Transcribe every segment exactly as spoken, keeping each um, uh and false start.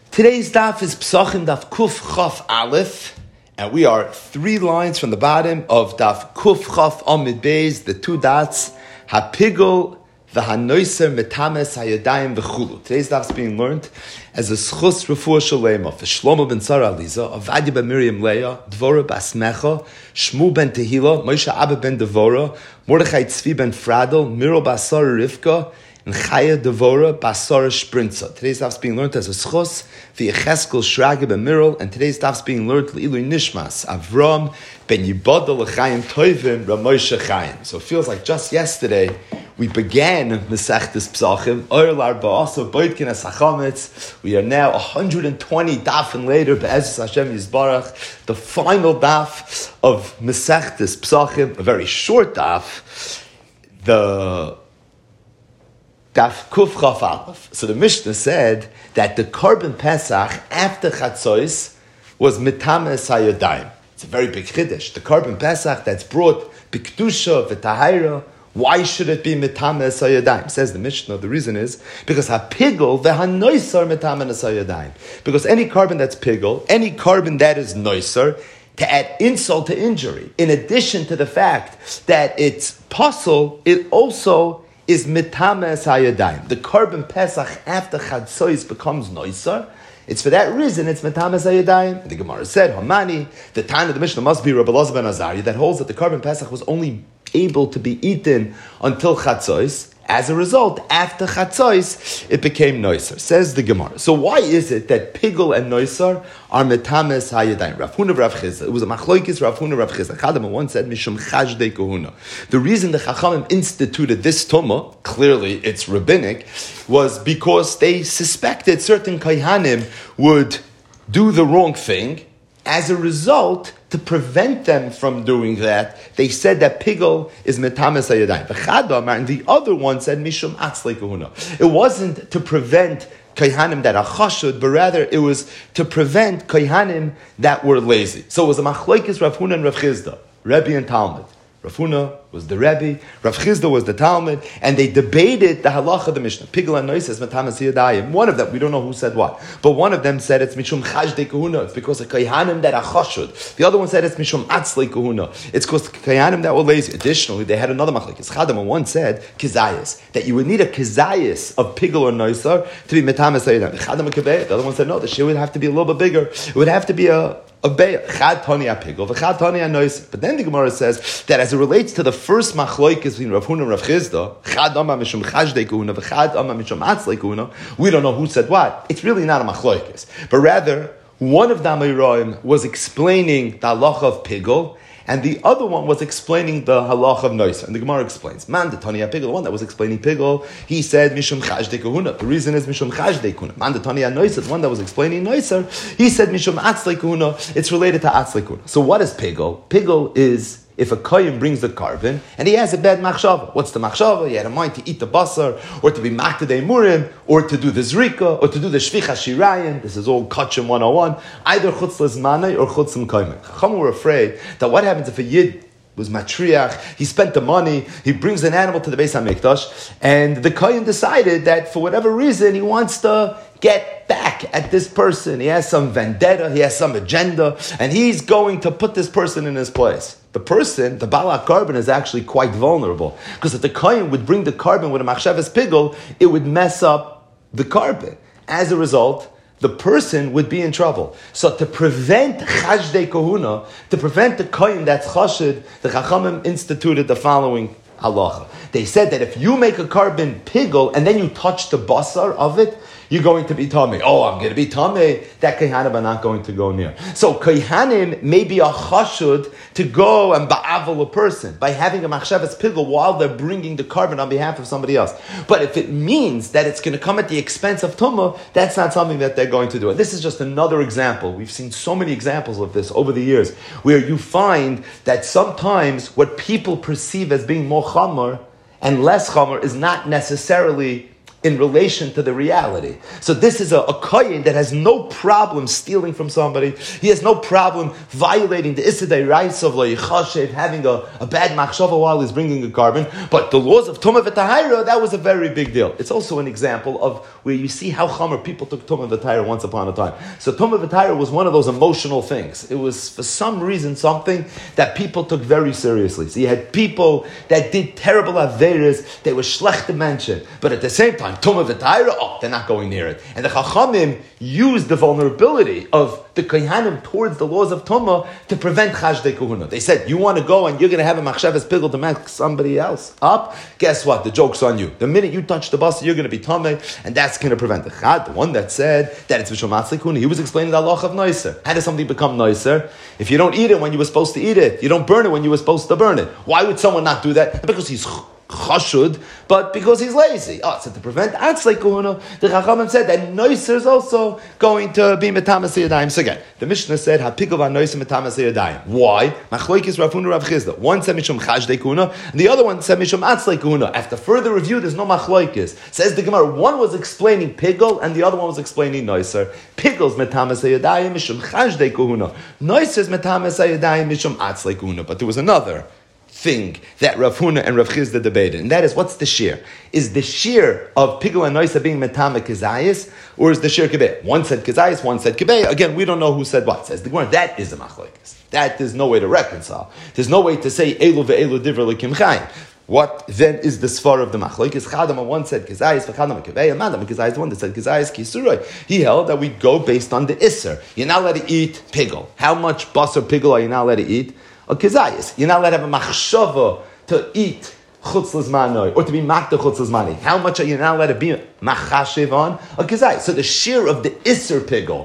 Today's daf is Psachim daf Kuf Chaf Aleph, and we are three lines from the bottom of daf Kuf Chaf Amid Beis, the two dots, Hapigol v'hanoiser metames hayadayim v'chulu. Today's daf is being learned as a schus refuah shalema for Shlomo ben Tzara Aliza, Avadia ben Miriam Leah, Dvora bas Mecha, Shmu ben Tehila, Moshe Abba ben Devora, Mordechai Tzvi ben Fradel, Miro bas Sarah Rivka, and Chaya Devora Basara Sprintza. Today's daf is being learned as a schos v'Yecheskel Shrage ben Mirol, and today's daf is being learned L'ilui Nishmas Avram ben Yibadel L'Chaim Toivim Ramoshe Chaim. So it feels like just yesterday we began Mesechtes Psachim. Oyer L'Arba'asa Boitkin Esachametz. We are now one hundred twenty daf and later Be'ezus Hashem Yisbarach, the final daf of Mesechtes Psachim, a very short daf. The Daf Kuf Chaf Aleph. So the Mishnah said that the Korban Pesach after Chatzos was Mitames HaYodayim. It's a very big chiddush. The Korban Pesach that's brought B'Kedusha V'Tahira, why should it be Mitames HaYodayim? Says the Mishnah, the reason is because HaPigol V'Hanoisar Mitames HaYodayim. Because any carbon that's Pigol, any carbon that is Noisar, to add insult to injury, in addition to the fact that it's puzzle, it also is mitames hayadayim. The Korban Pesach after Chatzos becomes noisar. It's for that reason it's mitames hayadayim. The Gemara said, Hamani, the time of the Mishnah must be Rabbi Elazar ben Azariah that holds that the Korban Pesach was only able to be eaten until Chatzos. As a result, after Chatzos, it became noisar. Says the Gemara. So why is it that Pigol and noisar are metames hayadayim? Rav Huna, Rav Chizda. It was a machlokes Rav Huna, Rav Chizda. Chadam once said mishum chajdei kahuna. The reason the Chachamim instituted this tumah, clearly it's rabbinic, was because they suspected certain kaihanim would do the wrong thing. As a result, to prevent them from doing that, they said that Pigol is metames hayadayim. And the other one said mishum atzlei kahuna. It wasn't to prevent kaihanim that are chashud, but rather it was to prevent kaihanim that were lazy. So it was a machlokes Rav Huna and Rav Chizda, Rebbe and Talmud. Rav Huna was the Rebbe, Rav Chizda was the Talmud, and they debated the halacha of the Mishnah. Pigol and noisar is metames hayadayim. One of them, we don't know who said what, but one of them said it's mishum chajdei kahuna. It's because of kaihanim that are chashud. The other one said it's mishum atzlei kahuna. It's because of kaihanim that were lazy. Additionally, they had another machlokes. Chadam one said kizayis, that you would need a kizayis of Pigol or noisar to be metames hayadayim. Chadam kibei. The other one said no, the shir would have to be a little bit bigger. It would have to be a A beya, chad tani apigol, v'chad tani anois. But then the Gemara says that as it relates to the first machlokes between Rav Huna and Rav Chizda, chad amma mishum chajdei kahuna, v'chad amma mishum atzlei kahuna, we don't know who said what. It's really not a machlokes, but rather one of the Amoraim was explaining the halacha of pigol, and the other one was explaining the halach of noisar. And the Gemara explains, man, the Tani HaPigol, the one that was explaining Pigol, he said, Mishum Chajdei Kahuna. The reason is Mishum Chajdei Kahuna. Man, the Tani HaNoisar, the one that was explaining noisar, he said, Mishum Atzlei Kahuna. It's related to Atzlei Kahuna. So what is Pigol? Pigol is if a kohen brings the carbon and he has a bad machshava. What's the machshava? He had a mind to eat the basar, or to be maktadei murim, or to do the zrika, or to do the shvicha shirayim. This is all kachim one oh one. Either chutz lezmanai or chutz l'koyim. Chacham were afraid that what happens if a yid was matriach, he spent the money, he brings an animal to the Beis HaMikdash, and the kohen decided that for whatever reason he wants to get back at this person. He has some vendetta, he has some agenda, and he's going to put this person in his place. The person, the Balak carbon, is actually quite vulnerable. Because if the kohen would bring the carbon with a machshavas pigol, it would mess up the carbon. As a result, the person would be in trouble. So to prevent chajdei kahuna, to prevent the kohen that's chashid, the Chachamim instituted the following halacha. They said that if you make a carbon pigol and then you touch the basar of it, you're going to be tamei. Oh, I'm going to be tamei. That kaihanim are not going to go near. So kaihanim may be a chashud to go and ba'avel a person by having a machshavas pigol while they're bringing the carbon on behalf of somebody else. But if it means that it's going to come at the expense of tumah, that's not something that they're going to do. And this is just another example. We've seen so many examples of this over the years where you find that sometimes what people perceive as being more chamor and less chamor is not necessarily in relation to the reality. So this is a, a kohen that has no problem stealing from somebody. He has no problem violating the Isidei rights of Loichashev, having a, a bad machshava while he's bringing a carbon. But the laws of Tumah v'Tahira, that was a very big deal. It's also an example of where you see how Chamer people took Tumah v'Tahira once upon a time. So Tumah v'Tahira was one of those emotional things. It was, for some reason, something that people took very seriously. So you had people that did terrible averes, they were schlechte menschen, but at the same time, Tumah v'Tahira, oh, they're not going near it. And the Chachamim used the vulnerability of the Kohanim towards the laws of Tumah to prevent Chashdei Kahuna. They said, you want to go and you're going to have a machshavas pigel to make somebody else up? Guess what? The joke's on you. The minute you touch the bus, you're going to be Tumah, and that's going to prevent the Chad. The one that said that it's V'shul Matzli Kahuna, he was explaining the halacha of Noiser. How does something become Noiser? If you don't eat it when you were supposed to eat it, you don't burn it when you were supposed to burn it. Why would someone not do that? Because he's chashud, but because he's lazy. Oh, so to prevent atzlei kahuna, the Chachamim said that noiser is also going to be metamas yadayim. So again, the Mishnah said hapikol v'noiser metamas yadayim. Why? Machloikis Rav Huna Rav Chizda. One said mishum chajdei kahuna, and the other one said mishum atzlei kahuna. After further review, there's no machloikis. Says the Gemara, one was explaining pigol, and the other one was explaining noiser. Pigol's metamas yadayim mishum chajdei kahuna. Noiser's metamas yadayim mishum atzlei kahuna. But there was another thing that Rav Huna and Rav Chizda debated, and that is, what's the shear? Is the shear of Pigul and Noisa being metame Kizayis, or is the shear Kibay? One said Kizayis, one said Kibay. Again, we don't know who said what. Says the Gemara, that is a machlokes. That there's no way to reconcile. There's no way to say Elu ve'elu divra l'kim chayim. What then is the svar of the machlokes? Chadam one said Kizayis, v'chadam Kibay, and Madam Kizayis one that said Kizayis Kisuroi. He held that we go based on the Isser. You're not allowed to eat Pigul. How much basar Pigul are you not allowed to eat? A kizayis. You're not allowed to have a machshava to eat chutz l'zmanoi, or to be makta chutz l'zmani. How much are you not allowed to be machashiv on? A kizayis. So the shear of the iser pigol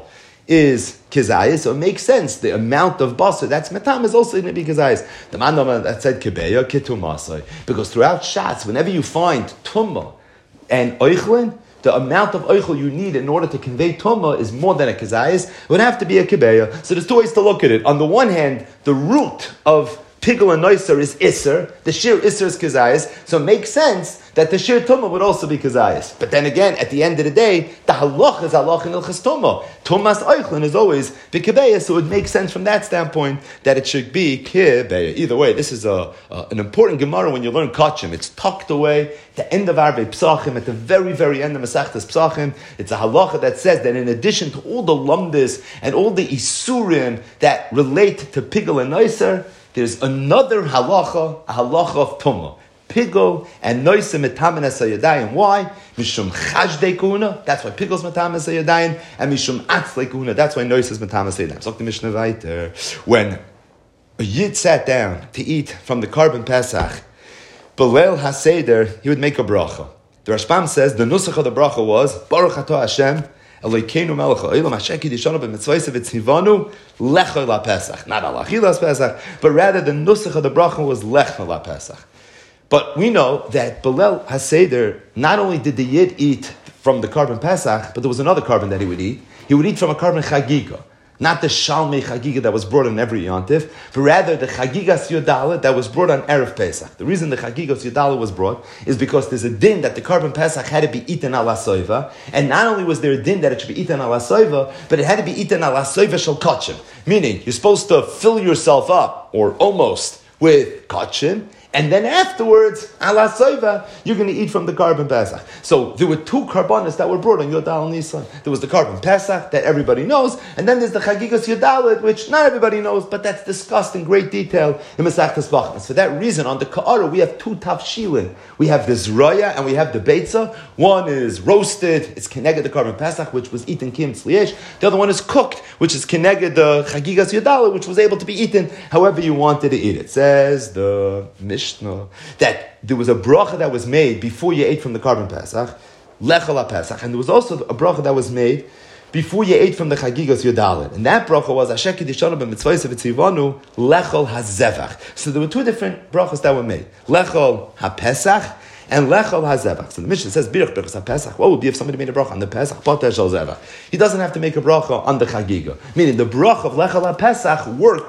is kizayis, so it makes sense. The amount of basar, that's metam, is also going to be kizayis. The man that said kibeya, kitumasai. Because throughout Shatz, whenever you find tumma and oichlin, the amount of oichel you need in order to convey tumah is more than a kizayis. It would have to be a kibeya. So there's two ways to look at it. On the one hand, the root of pigul and noiser is iser. The shir iser is kizayis. So it makes sense that the shir tumah would also be kizayis. But then again, at the end of the day, the halach is halach in ilchas tumah. Tumah's oichlin is always kibeya. So it makes sense from that standpoint that it should be kibeya. Either way, this is a, a an important gemara when you learn kachim. It's tucked away. The end of Arvei Psachim, at the very, very end of Masechtas Psachim, it's a halacha that says that in addition to all the lumdis and all the isurim that relate to pigul and noiser, there's another halacha, a halacha of tumah. Pigul and noiser metamenes hayadayim. Why? Mishum chajdei kuna. That's why pigul's metamenes hayadayim, and mishum atzlei kuna. That's why noiser's metamenes hayadayim. So the Mishnah weiter. When a yid sat down to eat from the carbon Pesach, Belel HaSeder, he would make a bracha. The Rashbam says the nusach of the bracha was Baruch Atah Hashem Elokeinu Melech Ha'olam Asher Kiddushanu b'mitzvayis v'tzivanu Lecha La Pesach. Not Al Achilas Pesach, but rather the nusach of the bracha was Lecha La Pesach. But we know that Belel HaSeder, not only did the Yid eat from the carbon Pesach, but there was another carbon that he would eat. He would eat from a carbon Chagiga. Not the Shalmei Chagiga that was brought on every Yontif, but rather the Chagigas Yodala that was brought on Erev Pesach. The reason the Chagigas Yodala was brought is because there's a din that the carbon Pesach had to be eaten ala soiva, and not only was there a din that it should be eaten ala soiva, but it had to be eaten ala soiva shel kachim. Meaning, you're supposed to fill yourself up, or almost, with kachim, and then afterwards, ala soiva, you're going to eat from the carbon Pesach. So there were two carbonas that were brought on Yodal Nisan. There was the carbon Pesach that everybody knows, and then there's the Chagigas Yodalit, which not everybody knows, but that's discussed in great detail in Masechtas Bachmas. For that reason, on the Ka'ara, we have two tafshilin. We have the Zroya and we have the Beitza. One is roasted, it's Keneged the carbon Pesach, which was eaten Kim Tzliesh. The other one is cooked, which is Keneged the Chagigas Yodalit, which was able to be eaten however you wanted to eat it. Says the Mishnah that there was a bracha that was made before you ate from the carbon Pesach, Lecha La Pesach, and there was also a bracha that was made before you ate from the Chagigas Yodalit. And that bracha was Asher Kiddushanu b'mitzvayis v'tzivanu Lechol HaZevach. So there were two different brachas that were made. Lechol HaPesach and Lechol HaZevach. So the Mishnah says, Birach Birchas HaPesach. What would be if somebody made a bracha on the Pesach? Poter Shel Zevach. He doesn't have to make a bracha on the Chagiga. Meaning the bracha of Lechol HaPesach works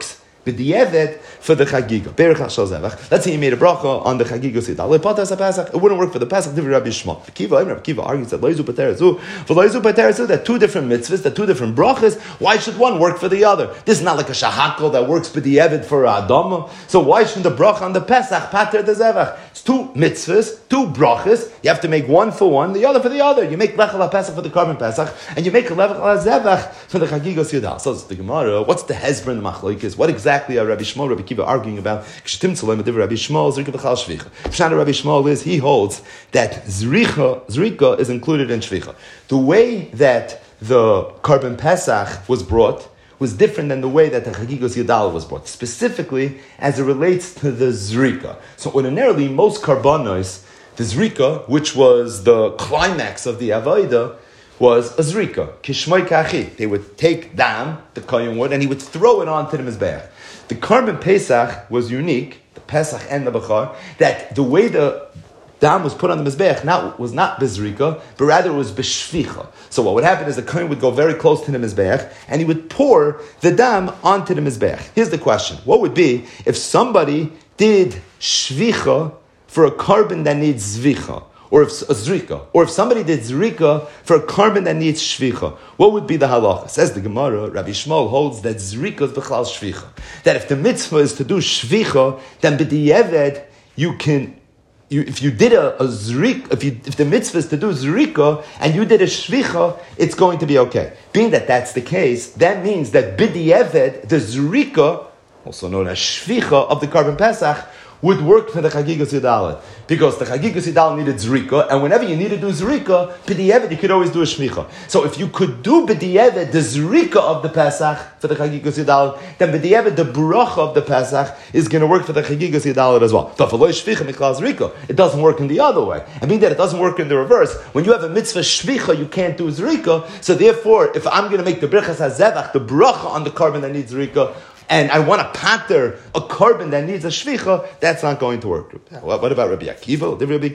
b'di'evet for the chagiga. Berich hashal zevach. Let's say you made a bracha on the chagiga sidal. It wouldn't work for the Pesach. Divrei Rabbi Shmuel. Kiva, Rabbi Kiva argues that loizu paterazu, for loizu paterazu, that two different mitzvahs, that two different brachas. Why should one work for the other? This is not like a shahakol that works b'di'evet for a adama. So why shouldn't the bracha on the Pesach pater the zevach? It's two mitzvahs, two brachas. You have to make one for one, the other for the other. You make lechel Pesach for the carbon Pesach, and you make a lechel zevach for the chagiga sidal. So it's the Gemara. What's the hezber in the machlokes? What exactly are Rabbi Shmuel, Rabbi Kiva arguing about? Rabbi Shmuel, Zrika v'chal shvicha. Pshat Rabbi Shmuel is he holds that zrika, zrika is included in shvicha. The way that the carbon Pesach was brought was different than the way that the Chagigos Yadal was brought, specifically as it relates to the zrika. So ordinarily, most karbanos, the zrika, which was the climax of the Avodah, was a zrika. Kishmoi kachi. They would take dam, the kohen wood, and he would throw it onto the mizbeach. The carbon Pesach was unique, the Pesach and the Bechar, that the way the dam was put on the mizbeach not, was not bezrika, but rather it was b'shvicha. So what would happen is the kohen would go very close to the mizbeach, and he would pour the dam onto the mizbeach. Here's the question. What would be if somebody did shvicha for a carbon that needs zvicha? Or if a zrika, or if somebody did zrika for a carbon that needs shvicha, what would be the halacha? Says the Gemara, Rabbi Shmuel holds that zrika is b'chlal shvicha. That if the mitzvah is to do shvicha, then b'di'eved you can. You, if you did a, a zrika, if you if the mitzvah is to do zrika and you did a shvicha, it's going to be okay. Being that that's the case, that means that b'di'eved the zrika, also known as shvicha of the carbon Pesach, would work for the Chagigas Yidal. Because the Chagigas Yidal needed Zrika, and whenever you need to do Zrika, B'di'evet, you could always do a Shmicha. So if you could do B'di'evet, the Zrika of the Pesach for the Chagigas Yidal, then B'di'evet, the Bracha of the Pesach, is going to work for the Chagigas Yidal as well. It doesn't work in the other way. I mean that it doesn't work in the reverse. When you have a mitzvah Shvicha, you can't do Zrika, so therefore, if I'm going to make the Brechas HaZevach, the Bracha on the carbon that needs Zrika, and I want to pater a carbon that needs a shvicha, that's not going to work. What about Rabbi Akiva? Rabbi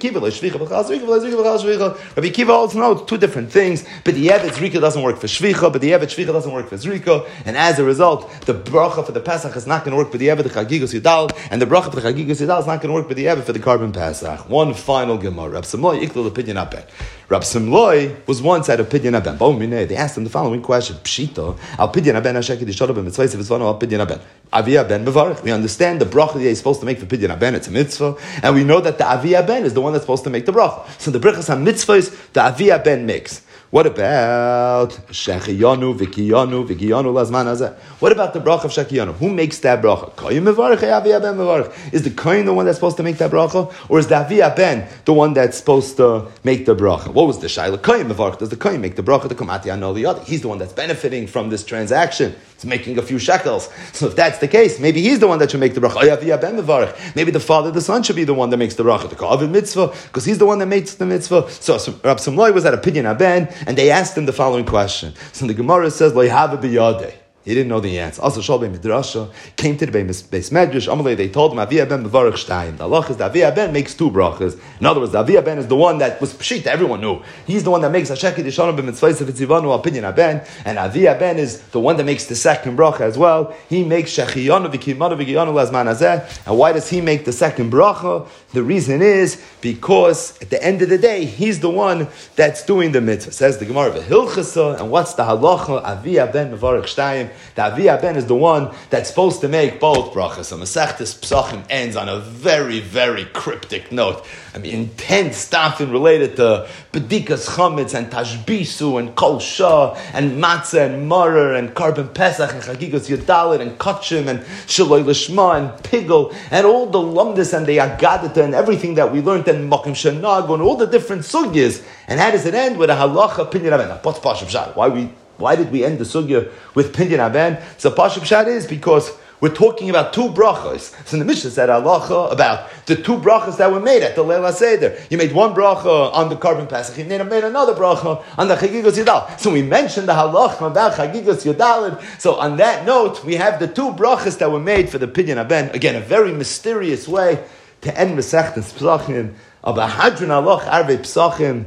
Akiva, Rabbi Akiva also knows two different things. But the Evet Zrika doesn't work for shvicha, but the Evet shvicha doesn't work for Zrika, and as a result, the bracha for the Pesach is not going to work for the Evet the Chagigas Yidal, and the bracha for the Chagigas Yidal is not going to work for the Evet for the carbon Pesach. One final Gemara. Rab Simloi Iklal Opinion Aben. Rab Simloi was once at Opinion Aben. They asked him the following question: Pshita Al Pidyon Aben Hashekid Yishadav B'Mitzvayis V'Zvano Al Pidyon Aben. Aviyah Ben Mevarich. We understand the bracha that he's supposed to make for Pidyon Aben, it's a mitzvah, and we know that the Aviyah Ben is the one that's supposed to make the bracha. So the brachas on mitzvahs, the Aviyah Ben makes. What about Shechiyanu, Vikiyanu, Vikiyanu Lazman Hazeh? What about the bracha of Shechiyanu? Who makes that bracha? Koyin Mevarich, Aviyah Ben Mevarich. Is the Koyin the one that's supposed to make that bracha? Or is the Aviyah Ben the one that's supposed to make the bracha? What was the Shaila? Koyin Mevarich. Does the Koyin make the bracha? The Kamati Anoliyadi. He's the one that's benefiting from this transaction. It's making a few shekels. So if that's the case, maybe he's the one that should make the bracha. Aviyah Ben Mevarich. Maybe the father, the son should be the one that makes the bracha. The Ka'avid Mitzvah, because he's the one that makes the mitzvah. So Rab Simloi was at a Pidyon Aben, and they asked him the following question. So the Gemara says, Lo yhava b'yadeh. He didn't know the answer. Also, Shalbei Midrasha came to the Beis Medrash. Amalei, they told him, Aviyah ben mevarich shtayim. The halach is the Aviyah ben makes two brachas. In other words, the Aviyah ben is the one that was pshit. Everyone knew. He's the one that makes Hashekid Yishanu b'mitzvayis v'tzivanu al Pidyon Aben, and Aviyah ben is the one that makes the second bracha as well. He makes Shechiyanu v'kimanu v'giyanu lazman hazeh. And why does he make the second bracha? The reason is because at the end of the day, he's the one that's doing the mitzvah. Says the Gemara v'hilchasa. And what's the halacha? Aviyah ben mevarich shtayim. The Aviyah ben is the one that's supposed to make both brachas. So Masechtas Pesachim ends on a very, very cryptic note. I mean, intense stuff related to Bedikas Chametz and Tashbisu and Kol Shah and Matzah and Marer and Carbon Pesach and Chagigas Yadalit and Kachim and Shaloi Lishma and Pigel and all the Lumdis and the Agadata and everything that we learned in Makim Shanag and all the different sugyas. And how does it end? With a halacha Pidyon Aben. What's Pashup Shad? Why we Why did we end the sugya with Pidyon Aben? So Pashup Shad is because we're talking about two brachas. So the Mishnah said halacha about the two brachas that were made at the Leila Seder. You made one bracha on the carbon Pesach. You made another bracha on the Chagigas Yadal. So we mentioned the halacha about Chagigas Yadal. So on that note, we have the two brachas that were made for the Pidyon Aben. Again, a very mysterious way to end Masechtas Pesachim. Abba Hadron Halach Arvei Pesachim.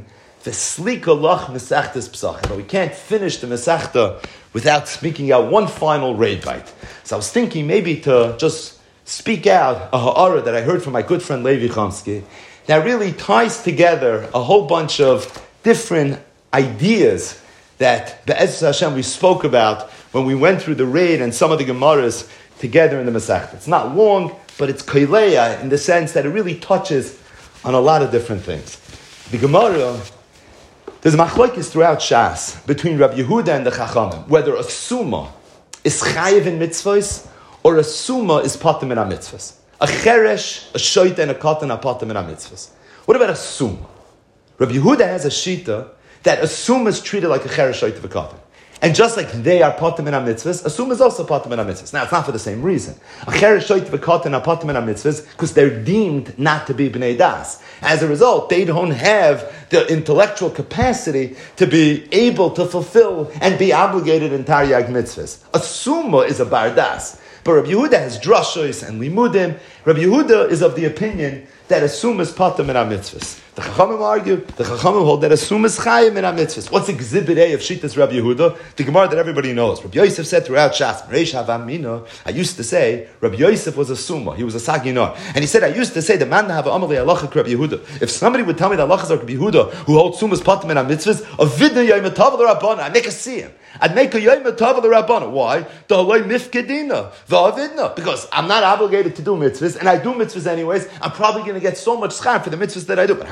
V'slika lach Masechtas Pesachim. But we can't finish the Masechta without speaking out one final raid bite. So I was thinking maybe to just speak out a ha'ara that I heard from my good friend Levi Chomsky that really ties together a whole bunch of different ideas that Be'ezus Hashem we spoke about when we went through the raid and some of the Gemaras together in the Masechta. It's not long, but it's koileya in the sense that it really touches on a lot of different things. The Gemara, there's a machlokes throughout Shas between Rabbi Yehuda and the Chachamim, whether a summa is chayiv in mitzvahs or a summa is patim in mitzvahs. A cheresh, a shoyta, and a katan are patim in mitzvahs. What about a summa? Rabbi Yehuda has a shita that a summa is treated like a cheresh, shoyta, and a katan. And just like they are patim in mitzvahs, a summa is also patim in mitzvahs. Now, it's not for the same reason. A cheresh, shoyta, and a katan are patim in mitzvahs because they're deemed not to be bnei das. As a result, they don't have the intellectual capacity to be able to fulfill and be obligated in Taryag mitzvahs. A summa is a bardas. But Rabbi Yehuda has drashos and limudim. Rabbi Yehuda is of the opinion that a summa is patim in our mitzvahs. The Chachamim argue, the Chachamim hold that a summa is chayim in our mitzvahs. What's exhibit A of Shittas Rabbi Yehuda? The Gemara that everybody knows. Rabbi Yosef said throughout Shas, Reish Havamina, I used to say, Rabbi Yosef was a summa. He was a saginar. And he said, I used to say, the man have amalei halacha Rabbi Yehuda. If somebody would tell me that halachas are Rabbi Yehuda, who holds summas patim in our mitzvahs, a vidna yom tov l'rabbana, I'd make a see him. I'd make a yom tov l'rabbana. Why? The haloi mifkedina, v'avidna. Because I'm not obligated to do mitzvahs, and I do mitzvahs anyways. I'm probably going to get so much schar for the mitzvahs that I do. But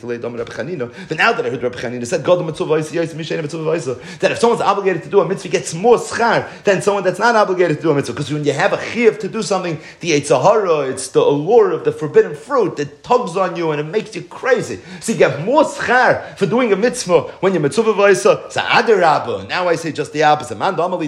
But now that I heard Rabbi Chanina said, that if someone's obligated to do a mitzvah, he gets more schar than someone that's not obligated to do a mitzvah. Because when you have a chiyuv to do something, the Eitzahara, it's the allure of the forbidden fruit that tugs on you and it makes you crazy. So you get more schar for doing a mitzvah when you're mitzvah v'aysa. So adarabba. Now I say just the opposite.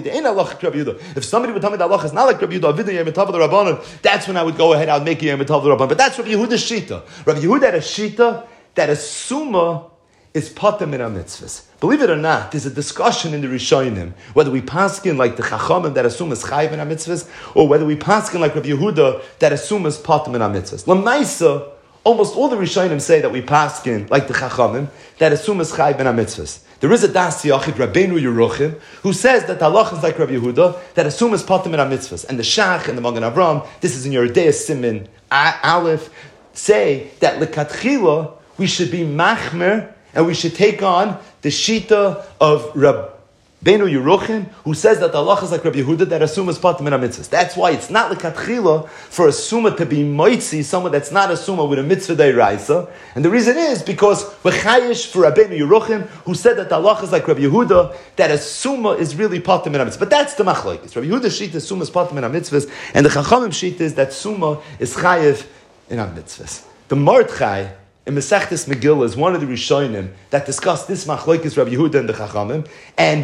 If somebody would tell me that Allah is not like Rabbi Yehuda, that's when I would go ahead, I would make a Yom Tov l'Rabbanan. But that's Rabbi Yehuda's shita. Rabbi Yehuda had a shita that a summa is patim in our mitzvahs. Believe it or not, there's a discussion in the Rishonim whether we paskin like the Chachamim that a summa is chayiv in our mitzvahs, or whether we paskin like Rabbi Yehuda that a summa is patim in our mitzvahs. L'maisa, almost all the Rishonim say that we paskin like the Chachamim that a summa is chayiv in our mitzvahs. There is a Das Yachid, Rabbeinu Yeruchim, who says that the halach is like Rabbi Yehuda, that a summa is patim in our mitzvahs. And the Shach and the Magen Avram, this is in your Yeridea Simin Aleph, say that lekatchila we should be machmer and we should take on the shita of Rabbeinu Yeruchim, who says that the halach is like Rabbi Yehuda, that a summa is patim in a mitzvah. That's why it's not lekatchila for a summa to be moitzi, someone that's not a summa with a mitzvah deiraisa. And the reason is because we're chayish for Rabbeinu Yeruchim, who said that the halach is like Rabbi Yehuda, that a summa is really patim in a mitzvah. But that's the machlokes. Rabbi Yehuda's shita is summa is patim in a mitzvahs, and the Chachamim shita is that summa is chayiv in a mitzvahs. The Mordechai in Masechtas Megillah is one of the Rishonim that discussed this machlokes Rabbi Yehuda and the Chachamim, and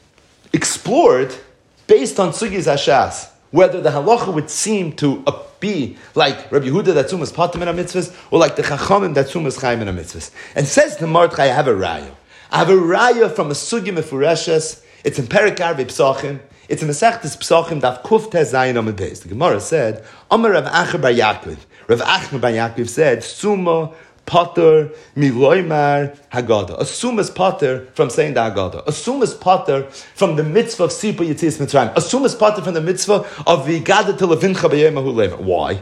explored, based on Sugis Hashas, whether the halacha would seem to be like Rabbi Yehuda that Summas Patim in a mitzvahs, or like the Chachamim that Summas Chaim in a mitzvahs. And says the Mordechai, I have a raya. I have a raya from a Sugi Mefureshes. It's in Perikar Psachim. It's in Masechtas Psachim Daf Kuf Tez Zayin Amud Beis. The Gemara said, Amar Rav Acher Bar Yaakov. Rav Acher Bar Yaakov said, Summa Pater miloymar Haggadah. A summa is pater from saying the Haggadah. A summa is pater from the mitzvah of Sipa Yitzias Mitzrayim. A summa is pater from the mitzvah of V'Gada Televincha B'Yom HaHu. Why?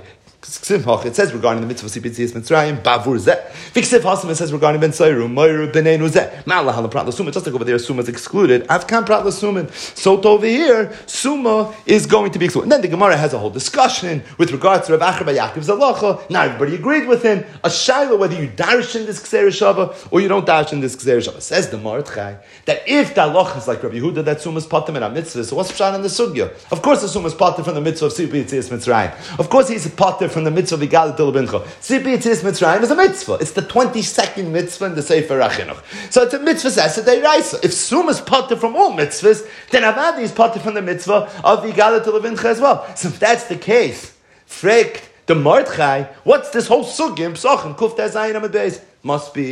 It says regarding the mitzvah of Sipitzias Mitzrayim, Bavur Zeh. Viksiv Hasim, it says regarding Ben Sayru, Moiru B'Neinu Zeh. Ma'ala Hala Prat L'Sumah, just like over there, Summa is excluded. Avkan Prat L'Sumah. So to over here, Summa is going to be excluded. And then the Gemara has a whole discussion with regards to Rav Acher Bar Yaakov's halacha. Not everybody agreed with him. A shaila whether you darish in this Kseir Shava or you don't darish in this Kseir Shava. Says the Mordechai that if the halacha is like Rabbi Yehuda, that Summa is patim in our mitzvah. So what's pshat in the sugya? Of course, the Summa is patim from the mitzvah of Sipitzias Mitzrayim. Of course, he's a patim from the mitzvah of V'Gada Televincha. Sipi Yitzias Mitzrayim is a mitzvah. It's the twenty-second mitzvah in the Sefer HaChinuch. So it's a mitzvah Sesa Deiraisa. If Summa is pater from all mitzvahs, then Avadi is pater from the mitzvah of V'Gada Televincha as well. So if that's the case, Frek, the Mordechai, what's this whole sugya in Psachim, Kuf Tez Zayin Amud Beis? Must be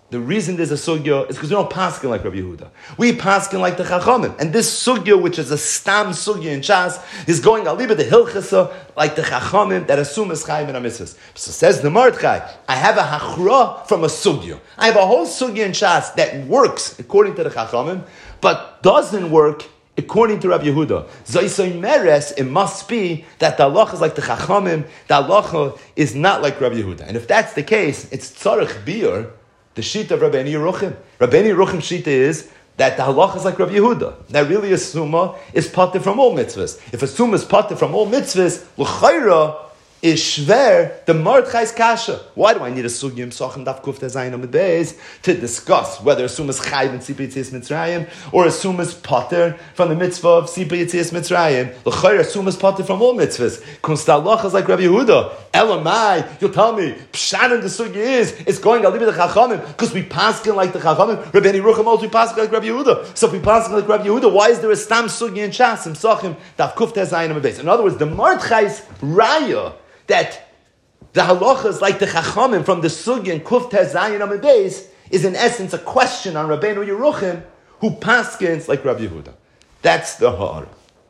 The reason there's a sugya is because we don't paskin like Rabbi Yehuda. We paskin like the Chachamim. And this sugya, which is a stam sugya in Shas, is going aliba the hilchasa like the Chachamim that assume is chayim in a mitzvah. So says the Mordechai, I have a hachra from a sugya. I have a whole sugya in Shas that works according to the Chachamim, but doesn't work according to Rabbi Yehuda. Zaysay Meres, it must be that the halacha is like the Chachamim, the halacha is not like Rabbi Yehuda. And if that's the case, it's tzarech bir, the shita of Rabbeinu Yeruchim. Rabbeinu Yeruchim shita is that the halacha is like Rabbi Yehuda. That really a summa is pater from all mitzvahs. If a summa is pater from all mitzvahs, l'chayra is shver the Mordechai's kasha. Why do I need a sugyim sochem daf kuf tezayin amid beis to discuss whether a summa is chayv in Sipur Yetzias Mitzrayim or a summa is pater from the mitzvah of Sipur Yetzias Mitzrayim? L'chayra a summa is pater from all mitzvahs. Kunstalacha is like Rabbi Yehuda. Elamai, you'll tell me pshat in the sugya is it's going alibi the chachamim because we paskin like the chachamim. Rabbeinu Yeruchim also we paskin like Rabbi Yehuda. So if we paskin like Rabbi Yehuda, why is there a stam sugya in Shas and sochem daf kuf tezayin amid beis? In other words, the Mordechai's raya that the halacha is like the chachamim from the sugya and kuf tezayin amid beis is in essence a question on Rabbeinu Yeruchim who paskins like Rabbi Yehuda. That's the har.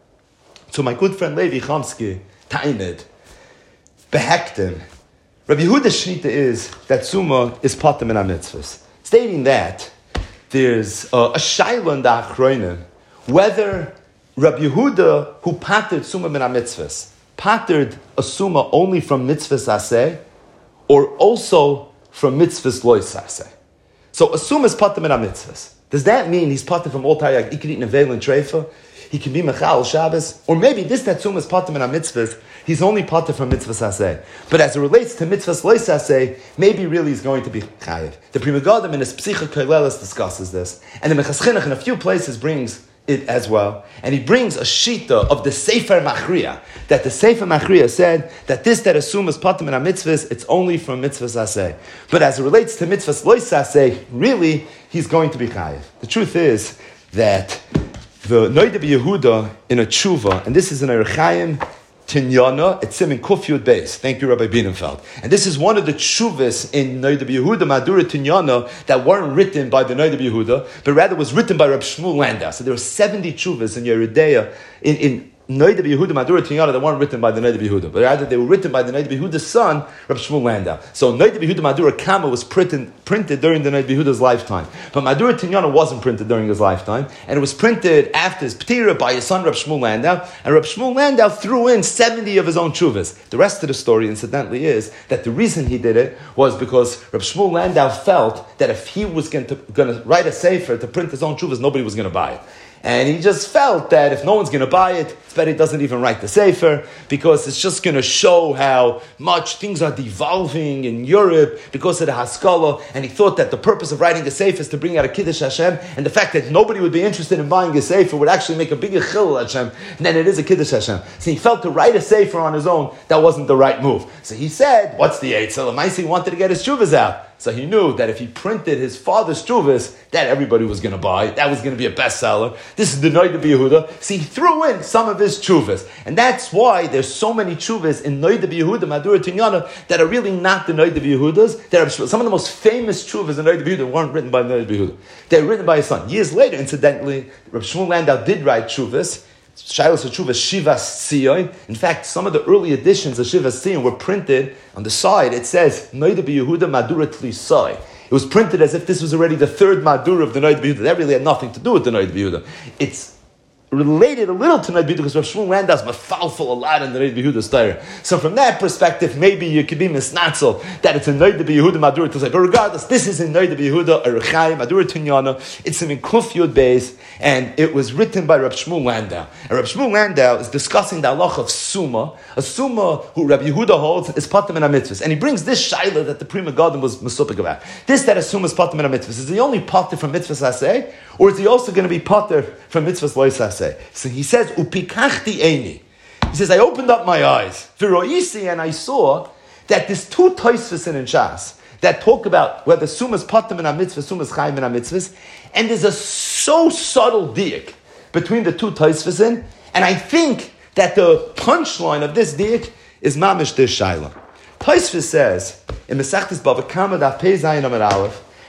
So my good friend Levi Chomsky tained behektim. Rabbi Yehuda's shita is that summa is pater min mitzvahs, stating that there's a, a shaila in the achronim whether Rabbi Yehuda who patered summa min mitzvahs patered a summa only from mitzvahs aseh, or also from mitzvahs lois aseh. So a summa is pater min mitzvahs. Does that mean he's pater from all taryag? He can eat nevel and treifa. He can be mechal Shabbos, or maybe this that summa is pater min mitzvahs. He's only pater from mitzvahs aseh. But as it relates to mitzvahs lois aseh, maybe really he's going to be chayiv. The Pri Megadim in his Psicha Koleles discusses this, and the Mechas Chinuch in a few places brings it as well, and he brings a shita of the Sefer Machriya, that the Sefer Machriya said that this that assumes pater min mitzvahs, it's only from mitzvahs aseh. But as it relates to mitzvahs lois aseh, really he's going to be chayiv. The truth is that the Noida Yehuda in a tshuva, and this is an Erechayim Tinyana, it's Simin Kuf Yud Beis. Thank you, Rabbi Bienenfeld. And this is one of the tshuvas in Noida Yehuda, Madura Tinyana, that weren't written by the Noida Yehuda, but rather was written by Rabbi Shmuel Landau. So there are seventy tshuvas in Yeridea, in, in Noida Yehuda, Madura Tinyana, that weren't written by the Noida Yehuda, but rather they were written by the Noida Yehuda's son, Rabbi Shmuel Landau. So Noida Yehuda Madura Kama was printed, printed during the Noida Yehuda's lifetime, but Madura Tinyana wasn't printed during his lifetime, and it was printed after his Ptira by his son Rabbi Shmuel Landau, and Rabbi Shmuel Landau threw in seventy of his own tshuvas. The rest of the story, incidentally, is that the reason he did it was because Rabbi Shmuel Landau felt that if he was going to, going to write a sefer to print his own tshuvas, nobody was going to buy it. And he just felt that if no one's going to buy it, it's better he doesn't even write the Sefer, because it's just going to show how much things are devolving in Europe because of the Haskalah. And he thought that the purpose of writing a Sefer is to bring out a Kiddush Hashem, and the fact that nobody would be interested in buying a Sefer would actually make a bigger Chil Hashem than it is a Kiddush Hashem. So he felt to write a Sefer on his own, that wasn't the right move. So he said, what's the Eitzel? Maisi wanted to get his Shuvas out. So he knew that if he printed his father's Shuvas, that everybody was going to buy. That was going to be a bestseller. This is the Noida Yehuda. So he threw in some of his Shuvas. And that's why there's so many Shuvas in Noida Yehuda, Madura Tinyana, that are really not the Noida Yehudas. There are some of the most famous Shuvas in Noida Yehuda weren't written by Noida Yehuda. They're written by his son. Years later, incidentally, Rabbi Shmuel Landau did write Shuvas. Shilas Tshuva Shivas Tzion. In fact, some of the early editions of Shivas Tzion were printed on the side. It says Noida Yehuda Madura Tlisai. It was printed as if this was already the third Madura of the Noida Yehuda. That really had nothing to do with the Noida Yehuda. It's related a little to Noida Yehuda because Rav Shmuel Landau's mafalful a lot in the Noida Yehuda style. So from that perspective, maybe you could be misnatzel that it's in Noida Yehuda Madura Tlisai. But regardless, this is in Noida Yehuda Erechai Madura Tinyana. It's in Kuf Yud Beis, and it was written by Rav Shmuel Landau. And Rav Shmuel Landau is discussing the halach of Summa. A Summa who Rabbi Yehuda holds is pater min mitzvahs. And he brings this shaila that the Pri Megadim was mesupik about. This that a Summa is pater min mitzvahs. Is he only pater from mitzvahs aseh, or is he also going to be pater from mitzvahs lois aseh? So he says, Upikachti eini. He says, I opened up my eyes, Viroisi, and I saw that there's two Tosfos in Shas that talk about whether Summa is pater min mitzvahs, Summa is chayim min mitzvahs, and there's a so subtle diak between the two Tosfos in, and I think that the punchline of this diak is mamish this shaila. Tosfos says in Mesechtes Bava Kama Daf Pei Zayin Amud Aleph,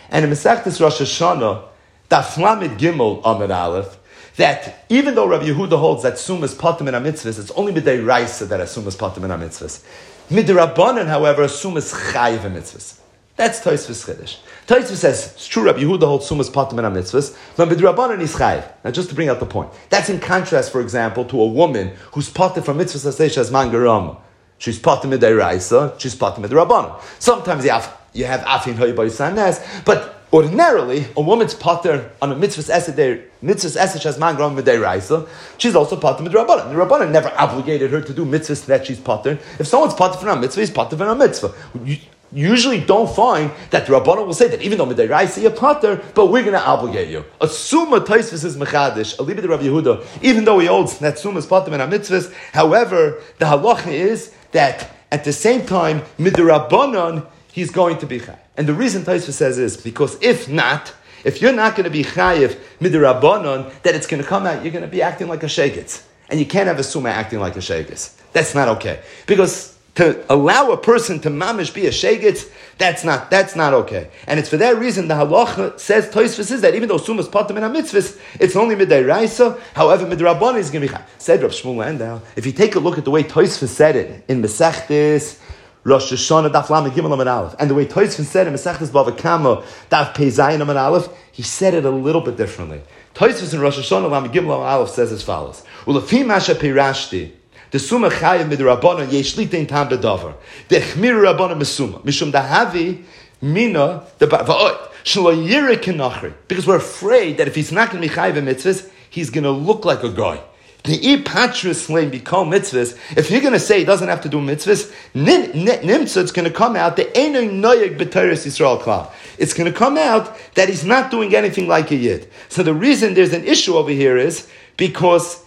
And in Masechtas Rosh Hashanah, Daf Lamed Gimel Amud Aleph, that even though Rabbi Yehuda holds that Sumas Patim and HaMitzvahs, it's only Midei Raisa that a Sumas Patim and HaMitzvahs. Midei Rabbanan, however, a Sumas Chayiv and Mitzvahs. That's Tosfos Chiddush. Tosfos says, it's true Rabbi Yehuda holds Sumas Patim and HaMitzvahs, but Midei Rabbanan is Chayiv. Now just to bring out the point. That's in contrast, for example, to a woman who's Patim from Mitzvahs Aseh as Mangaram. She's Patim Midei Raisa, she's Patim Midei Rabbanan. Sometimes you have, you have Afin Hoyibari Sanes, but ordinarily, a woman's pater on a mitzvah's esed, mitzvah's esed has man grown midei raisa. She's also pater with Rabbanan. The Rabbanan never obligated her to do mitzvahs that she's pater. If someone's pater for a mitzvah, he's pater for a mitzvah. You usually don't find that the Rabbanan will say that even though midei raisa you're pater, but we're going to obligate you. A summa Tosfos is mechadish. A libid of Rabbi Yehuda, even though he holds that summa is pater in a mitzvahs. However, the halacha is that at the same time midei Rabbanan he's going to be chai. And the reason Tosfos says is because if not, if you're not going to be chayiv midrabanan, that it's going to come out, you're going to be acting like a sheiketz. And you can't have a summa acting like a sheiketz. That's not okay. Because to allow a person to mamish be a sheiketz, that's not, that's not okay. And it's for that reason the halacha says, Tosfos is that even though summa is patim and mitzvahs, it's only midei raisa, however midrabanan is going to be chayiv. Said Rav Shmuel Landau, if you take a look at the way Tosfos said it in Masechtas Rosh Hashanah Daf Lamed Gimel Amud Aleph, and the way Tosfos said in Masechtas Bava Kama Daf Pei Zayin Amud Aleph, he said it a little bit differently. Tosfos in Rosh Hashanah Lamed Gimel Amud Aleph says as follows: Ulefi Masha Pirashti, the Summa Chayim Midrabanan Yeshlitein Tam Bedavar, the Chmir Rabbanan Mesuma Mishum Dahavi Mina the Va'ot Shlo Yireh Kenachri, because we're afraid that if he's not going to be Chayiv in mitzvahs, he's going to look like a guy. The e patris lane become mitzvahs. If you're going to say he doesn't have to do mitzvahs, nimtza, it's going to come out the enoi noyeg b'Torah Yisrael klal. It's going to come out that he's not doing anything like a yid. So the reason there's an issue over here is because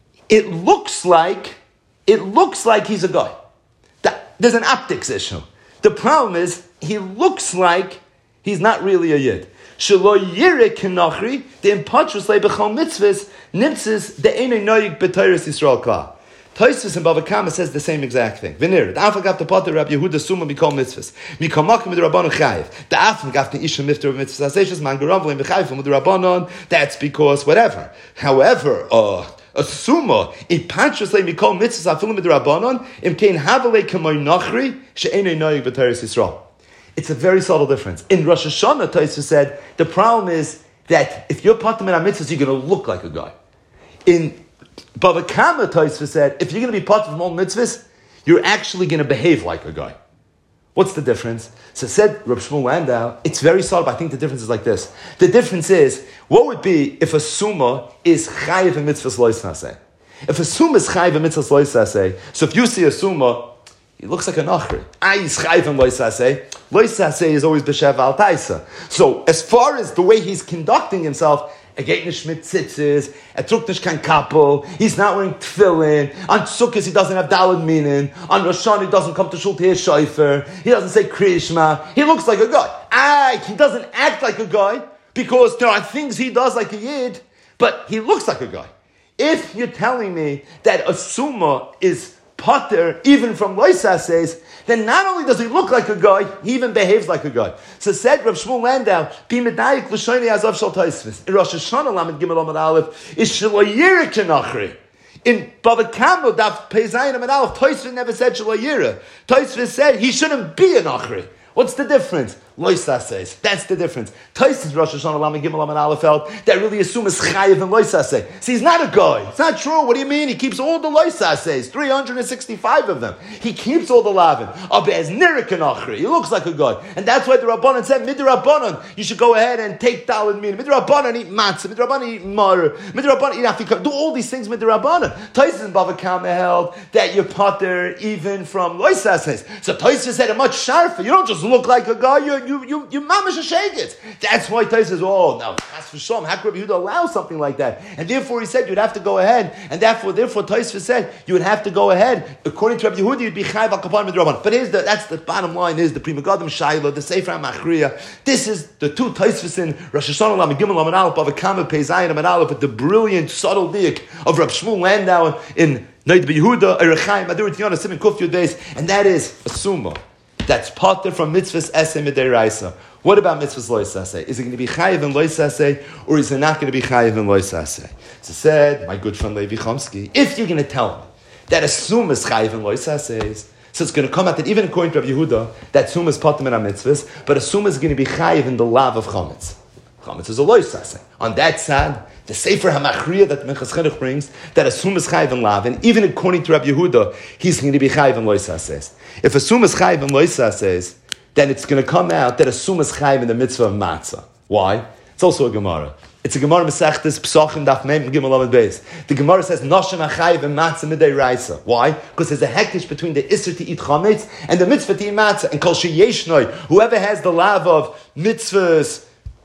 it looks like it looks like he's a guy. There's an optics issue. The problem is he looks like he's not really a yid. Shelo yireh kenachri the impatros lebechol mitzvahs nimtzes the enei noyeg b'Torah Yisrael klal. Tosfos in Bava Kama says the same exact thing. V'nir the afal gaf the pater Rabbi Yehuda summa mikol mitzvahs mikol makom midrabanan chayiv the afal gaf the isha mifter of mitzvahs aseshes man gerav leim b'chayiv midrabanan. That's because whatever. However, uh, a summa in patros leim mikol mitzvahs afilu midrabanan im kein havelei kemoy nachri she'enei noyeg b'Torah Yisrael. It's a very subtle difference. In Rosh Hashanah, Tosfos said, the problem is that if you're patim in mitzvahs, you're going to look like a guy. In Bava Kama, Tosfos said, if you're going to be patim from all mitzvahs, you're actually going to behave like a guy. What's the difference? So said Rav Shmuel Landau, it's very subtle, but I think the difference is like this. The difference is, what would be if a summa is chayiv in mitzvahs lois naseh? If a summa is chayiv in mitzvahs lois naseh, so if you see a summa, he looks like a nachri. I is chayv and loisaseh. Loisaseh is always b'shev al taisa. So as far as the way he's conducting himself, a geit nish mit tzitzis, a truk nish kein kapel, he's not wearing tefillin, on Sukkot he doesn't have daled minin, on Rosh Hashanah he doesn't come to shul to hear shofar, he doesn't say kriyishma, he looks like a guy. Ah, he doesn't act like a guy, because there are things he does like a yid, but he looks like a guy. If you're telling me that a summa is pater, even from loisasehs, then not only does he look like a guy, he even behaves like a guy. So said Rav Shmuel Landau, Bi medayik l'shoynei azav shel Tosfos. In Rosh Hashanah Lamed Gimel Amud Aleph is shelo yireh kenachri. In Bava Kama Daf Pei Zayin Amud Aleph, Tosfos never said shelo yireh. Tosfos said he shouldn't be a nachri. What's the difference? Loisasehs. That's the difference. Tosfos Rosh Hashanah Lamed Gimel Amud Aleph felt that really assumes chayiv and loisaseh. See, he's not a guy. It's not true. What do you mean? He keeps all the loisasehs, three hundred sixty-five of them. He keeps all the lavin. Abez nirikanachri. He looks like a guy, and that's why the Rabbanan said, Midrabanan, you should go ahead and take daled min. Midrabanan eat matzah. Midrabanan eat mar. Midrabanan eat afika. Do all these things. Midrabanan. Tosfos and Bava Kama held that you're pater even from loisasehs. So Tosfos said a much sharper. You don't just look like a guy. You you you you mamish a shake it. That's why Tosfos says, oh, now as for Shom, how could Rabbi Yehuda allow something like that? And therefore he said you'd have to go ahead, and therefore therefore Tosfos said you would have to go ahead. According to Rabbi Yehuda, you'd be chayv al kapan midrabanan. But here's the that's the bottom line is the Pri Megadim Shaila, the Sefer HaMachriya. This is the two Tosfos in Rosh Hashanah Lamed Gimel Amud Aleph, Bava Kama Pei Zayin Amud Aleph, with the brilliant subtle diak of Rabbi Shmuel Landau in Noid B'Yehuda, Erechaim, Adur Tiana, Simen Kuf Yud Beis, and that is a summa. that's potter from mitzvahs esei midiraisa. What about mitzvahs lois esei? Is it going to be chayiv in lois esei, or is it not going to be chayiv in lois esei? So said my good friend Levi Chomsky, if you're going to tell me that a sum is chayiv in lois esei, so it's going to come out that even according to Rabbi Yehuda, that sum is potter min mitzvahs, but a sum is going to be chayiv in the lav of chametz. Chametz is a lois esei. On that side, the Sefer HaMachriya that Minchas Chinuch brings, that a sum is chayiv in lav, and even according to Rabbi Yehuda, he's going to be chayiv in lois esei. If a sum is chayiv in lois esei, then it's going to come out that a sum is chayiv in the mitzvah of matzah. Why? It's also a Gemara. It's a Gemara Masechtas Psachim Daf Mem Gimel Lamed Beis. The Gemara says Noshim HaChayiv and Matzah Midei Raisa. Why? Because there's a hektish between the Isser to eat chametz and the mitzvah to eat matzah. And Kol Sheyeshnoi, whoever has the lav of mitzvahs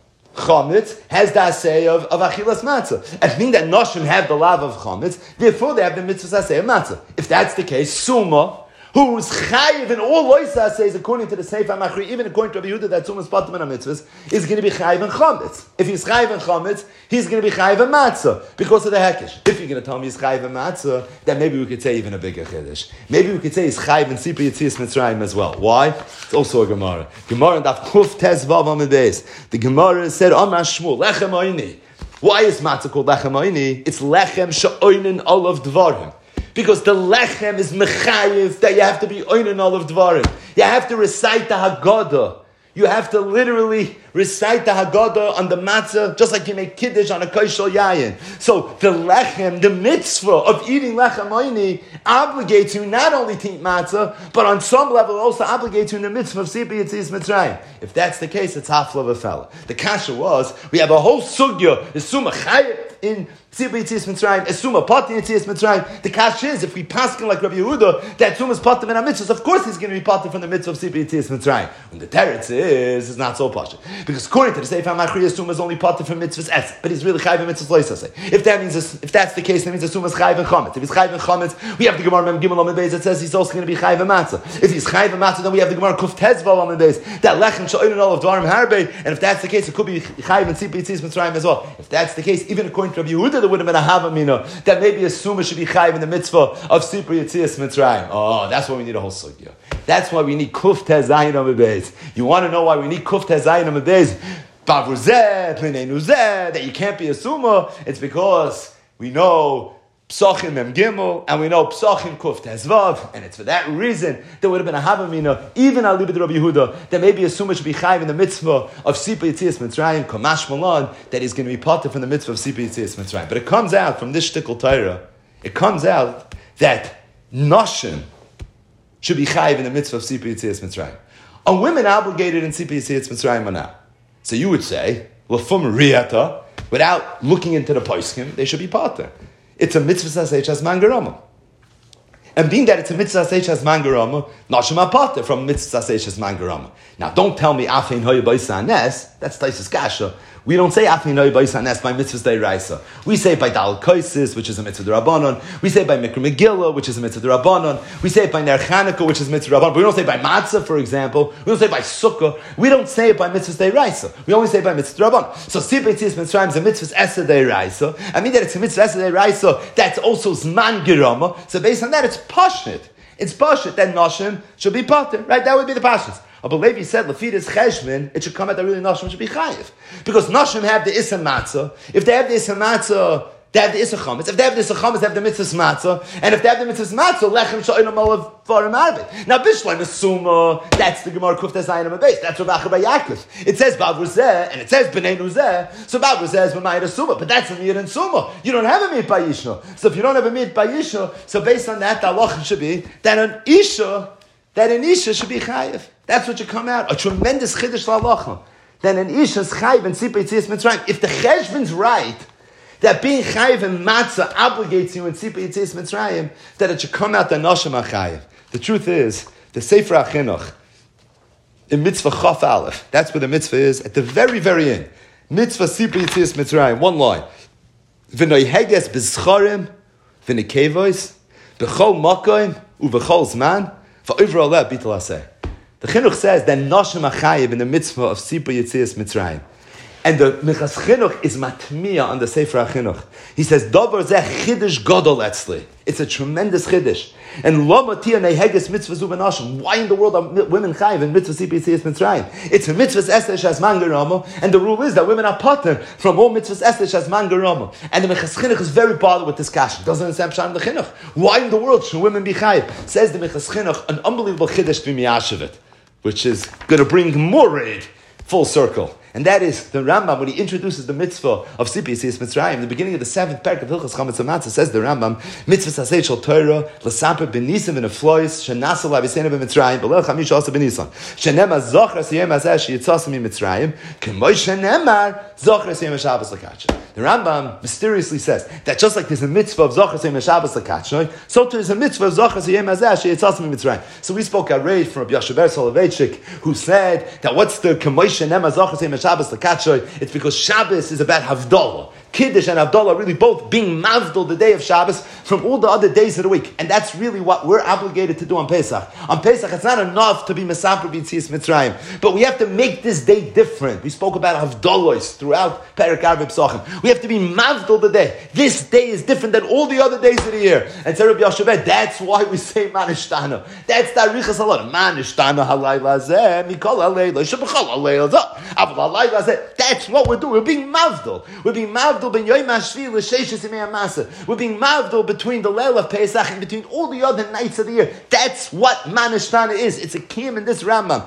chametz has the asay of, of achilas matzah. And meaning that Noshim have the lav of chametz, therefore they have the mitzvahs asay of matzah. If that's the case, Suma, who's chayiv in all loisa says, according to the Sefer HaMachri, even according to Rabbi Yehuda, that Sumas Patim and mitzvahs is going to be chayiv in chametz. If he's chayiv in chametz, he's going to be chayiv in matzah because of the hekesh. If you're going to tell me he's chayiv in matzah, then maybe we could say even a bigger chiddush. Maybe we could say he's chayiv in Sipur Yetzias Mitzrayim as well. Why? It's also a Gemara. Gemara and Daf Kuf Tes Vav Amid Beis. The Gemara said, Amar Shmuel Lechem Oini. Why is matzah called lechem oini? It's lechem she'oinin olav dvarim. Because the lechem is mechayiv that you have to be oinin olav dvarim. You have to recite the Haggadah. You have to literally recite the Haggadah on the matzah, just like you make kiddush on a koshel yayin. So the lechem, the mitzvah of eating lechem oini, obligates you not only to eat matzah, but on some level also obligates you in the mitzvah of Sipur Yetzias Mitzrayim. If that's the case, it's half of a fella. The kasha was, we have a whole sugya, is summa chayiv in Sipur Yetzias Mitzrayim, is summa patim Yetzias Mitzrayim. The kasha is, if we paskin like Rabbi Yehuda, that summa is patim in our mitzvahs, of course he's going to be patim from the mitzvah of Sipur Yetzias Mitzrayim. And the teretz is, it's not so pashut. Because according to the Sefer HaMachri, Summa is only patim from mitzvahs es, but he's really chayiv in mitzvahs loisasei. If that means, if that's the case, that means the Summa is chayiv in chametz. If he's chayiv in chametz, we have the Gemara Mem Gimel Lamed Beis that says he's also going to be chayiv in matzah. If he's chayiv in matzah, then we have the Gemara Kuf Tezva Lamed Beis that lechem she'oinin olav dvarim harbe. And if that's the case, it could be chayiv in Sipur Yetzias Mitzrayim as well. If that's the case, even according to Rabbi Yehuda, there would have been a havamina that maybe a Summa should be chayiv in the mitzvah of Sipur Yetzias Mitzrayim. Oh, that's why we need a whole sugya. That's why we need Kuf Tezayin Lamed Beis. You want to know why we need Kuf Tezayin Lamed Beis? That you can't be a summa, it's because we know Psachim Mem Gimel, and we know Psachim Kuf Tezvav, and it's for that reason there would have been a Havamina, even al Libid Rabbi Yehuda, that maybe a summa should be chayiv in the mitzvah of Sipur Yetzias Mitzrayim, Kamash Malan, that he's going to be parted from the mitzvah of Sipur Yetzias Mitzrayim. But it comes out from this shtickle Torah, it comes out that Noshim should be chayiv in the mitzvah of Sipur Yetzias Mitzrayim. Are women obligated in Sipur Yetzias Mitzrayim or not? So you would say, L'fum riyata, without looking into the poskim, they should be pater. It's a mitzvah saseh as mangarama. And being that it's a mitzvah saseh as mangarama, nashim pater from mitzvah saseh as mangarama. Now don't tell me afein hoye b'isa nes, that's Taisus Kasha. We don't say afein hoye b'isa nes by mitzvahs deiraisa. We say by dal koisis, which is a mitzvah d'Rabbanon. We say by mikra megillah, which is a mitzvah d'Rabbanon. We say it by ner Chanukah, which is mitzvah d'Rabbanon. But we don't say by matzah, for example. We don't say by sukkah. We don't say it by mitzvahs deiraisa. We only say by mitzvah d'Rabbanon. So Sipur Yetzias Mitzrayim is a mitzvahs esa deiraisa. I mean that it's a mitzvah esa deiraisa that's also zman gerama. So based on that, it's pashnit. It's pashnit that noshim should be pater, right? That would be the pashnit. But Levi said, Lefidus Cheshmin, it should come out that really Nashim should be chayiv. Because Nashim have the Issa Matzah. If they have the Issa Matzah, they have the Issa Chametz. If they have the Issa Chametz, they have the Mitzvah Matzah. And if they have the Mitzvah Matzah, Lechem Sha'onim Olav Varim Arbe. Now, Bishlam is Summa, that's the Gemara Kuf Tezayin on base. That's Rav Acha Bar Yaakov. It says Bavur Zeh, and it says B'neinu Zeh. So Bavur Zeh is B'mayir Summa, but that's a Mir and Summa. You don't have a Mir by Yishna. So if you don't have a Mir by Yishna, so based on that, the Allah should be that an Isha, that an Isha should be chayiv. That's what should come out. A tremendous chiddush l'halacha. Then an Isha is chayiv in Sipur Yetzias Mitzrayim. If the cheshbon's right, that being chayiv in matzah obligates you in Sipur Yetzias Mitzrayim, that it should come out the nashim chayiv. The truth is, the Sefer HaChinuch, in Mitzvah Chaf Aleph, that's where the mitzvah is, at the very, very end. Mitzvah Sipur Yetzias Mitzrayim, one line. V'noi heges b'zcharim, v'nikevois, b'chol makoim, u'v'chol zman, v'oivro aleh bitul aseh. The Chinuch says that Nashim HaChayiv in the mitzvah of Sipur Yetzias Mitzrayim And the Minchas Chinuch is matmiya on the Sefer HaChinuch. He says, Dover zeh chiddush gadol etzli. It's a tremendous chiddush. And lo matia neheges mitzvah zu benashim. Why in the world are women chayiv in mitzvah C P C S Mitzrayim? It's a mitzvah estes shas man geramo, and the rule is that women are pater from all mitzvahs estes shas man geramo. And the Minchas Chinuch is very bothered with this kasha. Doesn't understand pshat in the Chinuch. Why in the world should women be chayiv? Says the Minchas Chinuch, an unbelievable chiddush to be miyashavit, which is going to bring more raid full circle. And that is the Rambam, when he introduces the mitzvah of C P C S Mitzrayim, in the beginning of the seventh parak of Hilchos Chametz HaMatzah, says the Rambam, mitzvah saseh shel Torah, l'saper b'nisim v'neflois, shenasa l'avissena b'Mitzrayim, b'leil chamish also b'nisan. Shenemar zochar siyem hazeh sheyitzasem miMitzrayim, k'moy shenemar zochar siyem haShabbos l'katcha. The Rambam mysteriously says that just like there's a mitzvah of zochar siyem haShabbos l'katcha, so too there's a mitzvah of zochar siyem hazeh sheyitzasem miMitzrayim. So we spoke a rage from Rabbi Yashaber Soloveitchik, who said that what's the k'moy shenemar zochar siyem Shabbos l'katchoy? It's because Shabbos is about Havdalah. Kiddush and Havdalah really both being mavdal the day of Shabbos from all the other days of the week. And that's really what we're obligated to do on Pesach. On Pesach, it's not enough to be Mesaper B'Yitzias Mitzrayim, but we have to make this day different. We spoke about Havdalos throughout Perek Arvei Psachim. We have to be mavdal the day. This day is different than all the other days of the year. And Tzareb Yashaveh, that's why we say Manishtana. That's the Arichas Halon. Manishtana halayla zeh, mikol halayla, shebechol halayla zeh, avol halayla zeh. That's what we're doing. We're being mavdal. We're being mavdal. We're being mavdal between the Leil of Pesach and between all the other nights of the year. That's what Manishtana is. It's a kiyum in this Rambam.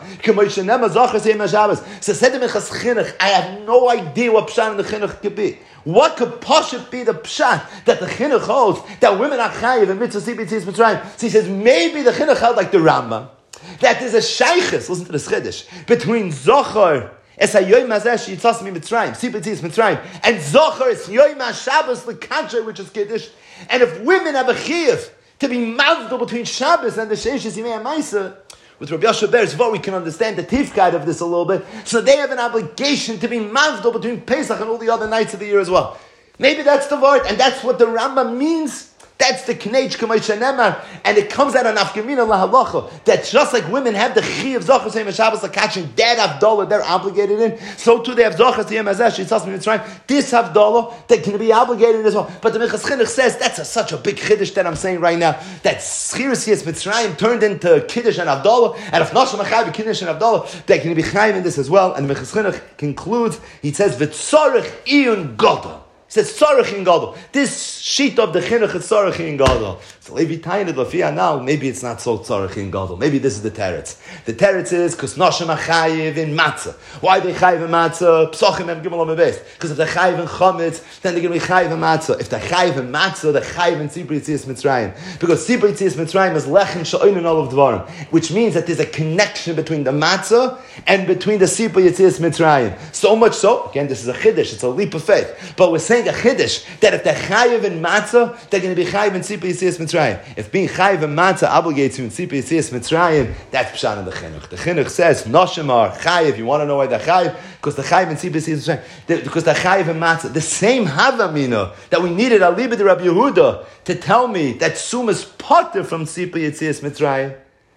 So said the Minchas Chinuch, I have no idea what pshat in the Chinuch could be. What could possibly be the pshat that the Chinuch holds that women are chayiv in mitzvah C P C S Mitzrayim? So he says maybe the Chinuch held like the Rambam, that there's a shaychus, listen to this chiddush, between Zochar Es hayoyim hazeh sheyitzas mi Mitzrayim, C P C S Mitzrayim, and Zochar es yoyim haShabbos l'katchoy, which is Kiddush. And if women have a chiyuv to be mavdal between Shabbos and the Sheishes Yimei HaMaisa, with Rabbi Yasha Ber's vote, we can understand the tifkad of this a little bit. So they have an obligation to be mavdal between Pesach and all the other nights of the year as well. Maybe that's the word, and that's what the Rambam means. That's the Knech K'may Shenemar, and it comes out on Afkamina Lahalacha, that just like women have the Chi of Zochar Siyem HaShabbos L'katchoy, that Havdalah they're obligated in, so too they have Zochar Siyem hazeh sheyitzas mi Mitzrayim, this Havdalah they can be obligated in as well. But the Minchas Chinuch says that's a, such a big Chiddush that I'm saying right now, that Schir Siyas Mitzrayim turned into Kiddush and Havdalah, and if Nashim HaChayiv Kiddush and Havdalah, they can be Chayiv in this as well. And the Minchas Chinuch concludes, he says, V'tzorech iyun gadol. He says, Tzarech in Gadol. This sheet of the Chinuch is Tzarech in Gadol. So Levi Tainid Lafia now, maybe it's not so Tzarech in Gadol. Maybe this is the teretz. The teretz is, because Noshem HaChayiv in Matzah. Why they Chayiv in Matzah? Psochim Em Gimel Amabes. Because if they're Chayiv in Chometz, then they're going to be Chayiv in Matzah. If they're Chayiv in Matzah, they're Chayiv in Tzibri Yitzias Mitzrayim. Because Tzibri Yitzias Mitzrayim is Lechem Sha'oin and all of Dvarim. Which means that there's a connection between the Matzah and between the Tzibri Yitzias Mitzrayim. So much so, again, this is a Chiddush, it's a leap of faith. But we're saying a Chiddush, that if they're chayiv in matzah, they're going to be chayiv in Tzipah Yitzias Mitzrayim. If being chayiv in matzah obligates you in Tzipah Yitzias Mitzrayim, that's pshat in the Chinuch. The Chinuch says, Noshim are chayiv. You want to know why they're chayiv? Because they're chayiv in Tzipah Yitzias Mitzrayim. Because they're chayiv in matzah. The same havamina that we needed Alibid Rabbi Yehuda to tell me that Sumas potter from Tzipah Yitzias Mitzrayim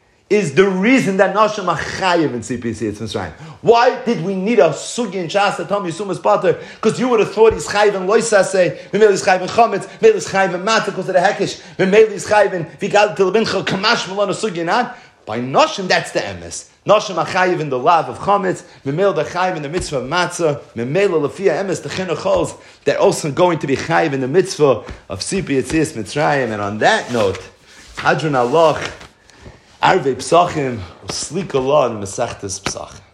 is the reason that Nashim are chayiv in C P C S Mitzrayim. Why did we need a sugi in Shas that told me Sumas Pater? Because you would have thought he's chayiv in Loisaseh, Memel is chayiv in Chometz, Memel is chayiv in Matzah because of the Hekesh, Memel is chayiv in Vigal Tilbincha Kamash Malon sugi not. By Nashim, that's the emes. Nashim are chayiv in the lav of Chometz, Memel the chayiv in the mitzvah of Matzah, Memel Lafia emes the Chinuch holds. They're also going to be chayiv in the mitzvah of C P C S Mitzrayim. And on that note, Hadron Allah. Arvei Psachim, Slik Allah, and Mesachtes Psachim.